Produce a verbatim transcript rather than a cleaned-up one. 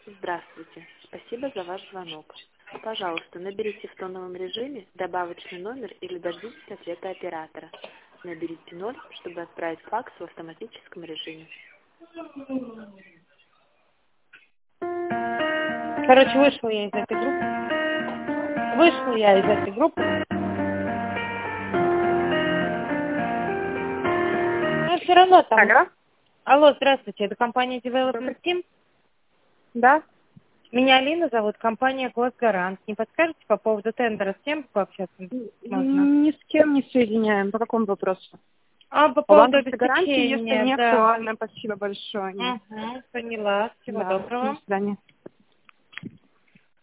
Здравствуйте. Спасибо за ваш звонок. Пожалуйста, наберите в тоновом режиме добавочный номер или дождитесь ответа оператора. Наберите ноль, чтобы отправить факс в автоматическом режиме. Короче, вышла я из этой группы. Вышла я из этой группы. Но все равно там... Алло? Алло, здравствуйте, это компания Development Team? Да? Меня Алина зовут, компания Госгарант. Не подскажете по поводу тендера, с кем пообщаться можно? Ни с кем не соединяем. По какому вопросу? А, по По поводу банковской гарантии, если обеспечения, не да. актуально, спасибо большое. Угу, поняла. Всего Да, доброго. до свидания.